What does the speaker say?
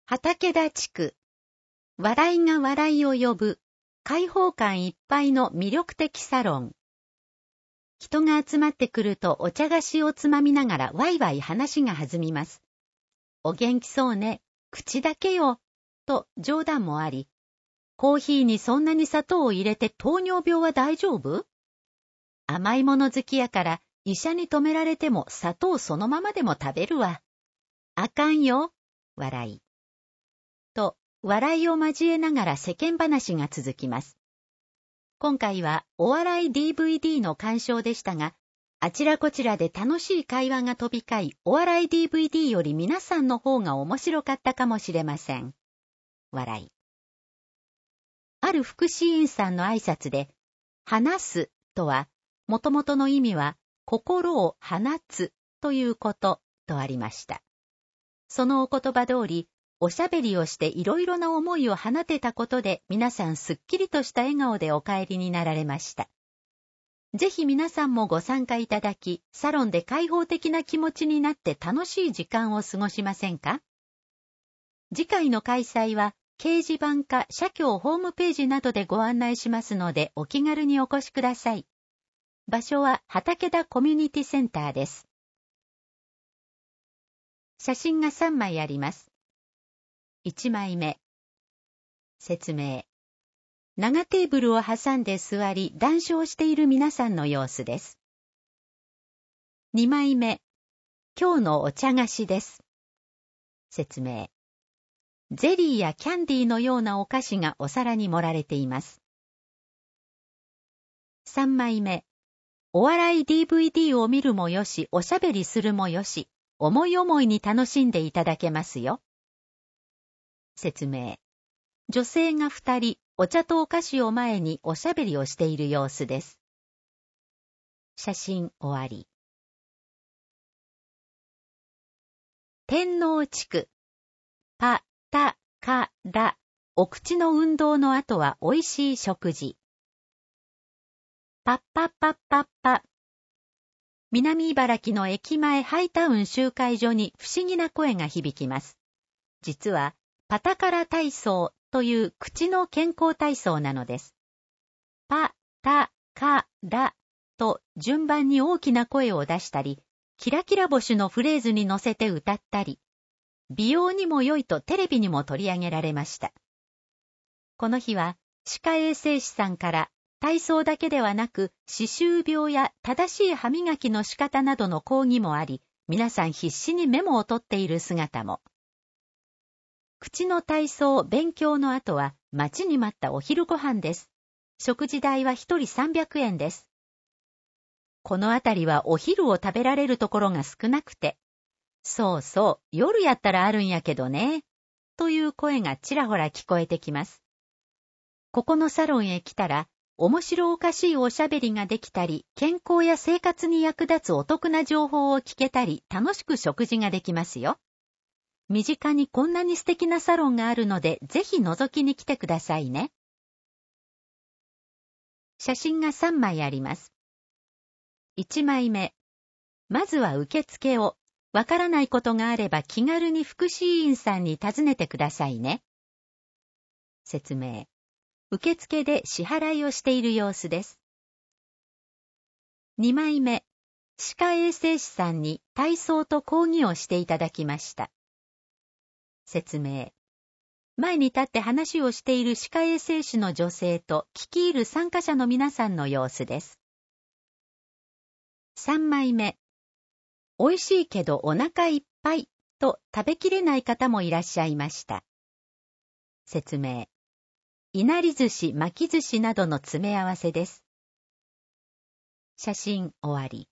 畠田地区。笑いが笑いを呼ぶ、開放感いっぱいの魅力的サロン。人が集まってくるとお茶菓子をつまみながらワイワイ話が弾みます。お元気そうね、口だけよ、と冗談もあり、コーヒーにそんなに砂糖を入れて糖尿病は大丈夫？甘いもの好きやから医者に止められても砂糖そのままでも食べるわ。あかんよ、笑い。と、笑いを交えながら世間話が続きます。今回はお笑い DVD の鑑賞でしたが、あちらこちらで楽しい会話が飛び交い、お笑い DVD より皆さんの方が面白かったかもしれません。笑い。ある福祉員さんの挨拶で、話すとは、もともとの意味は、心を放つということとありました。そのお言葉通り、おしゃべりをしていろいろな思いを放てたことで皆さんすっきりとした笑顔でお帰りになられました。ぜひ皆さんもご参加いただき、サロンで開放的な気持ちになって楽しい時間を過ごしませんか？次回の開催は、掲示板か社協ホームページなどでご案内しますのでお気軽にお越しください。場所は畠田コミュニティセンターです。写真が3枚あります。1枚目。説明。長テーブルを挟んで座り談笑している皆さんの様子です。2枚目。今日のお茶菓子です。説明。ゼリーやキャンディーのようなお菓子がお皿に盛られています。3枚目。お笑い DVD を見るもよし、おしゃべりするもよし、思い思いに楽しんでいただけますよ。説明。女性が2人、お茶とお菓子を前におしゃべりをしている様子です。写真終わり。天王地区。パ、タ、カ、ラ。お口の運動の後は美味しい食事。パッパッパッパッパ。南茨城の駅前ハイタウン集会所に不思議な声が響きます。実は、パタカラ体操という口の健康体操なのです。パ、タ、カ、ラと順番に大きな声を出したり、キラキラ星のフレーズに乗せて歌ったり、美容にも良いとテレビにも取り上げられました。この日は歯科衛生士さんから体操だけではなく歯周病や正しい歯磨きの仕方などの講義もあり、皆さん必死にメモを取っている姿も。口の体操勉強の後は待ちに待ったお昼ご飯です。食事代は1人300円です。このあたりはお昼を食べられるところが少なくて、そうそう、夜やったらあるんやけどね、という声がちらほら聞こえてきます。ここのサロンへ来たら、面白おかしいおしゃべりができたり、健康や生活に役立つお得な情報を聞けたり、楽しく食事ができますよ。身近にこんなに素敵なサロンがあるので、ぜひ覗きに来てくださいね。写真が3枚あります。1枚目。まずは受付を。わからないことがあれば気軽に福祉員さんに尋ねてくださいね。説明。受付で支払いをしている様子です。2枚目。歯科衛生士さんに体操と講義をしていただきました。説明。前に立って話をしている歯科衛生士の女性と聞き入る参加者の皆さんの様子です。3枚目。美味しいけどお腹いっぱいと食べきれない方もいらっしゃいました。説明。いなり寿司、巻き寿司などの詰め合わせです。写真終わり。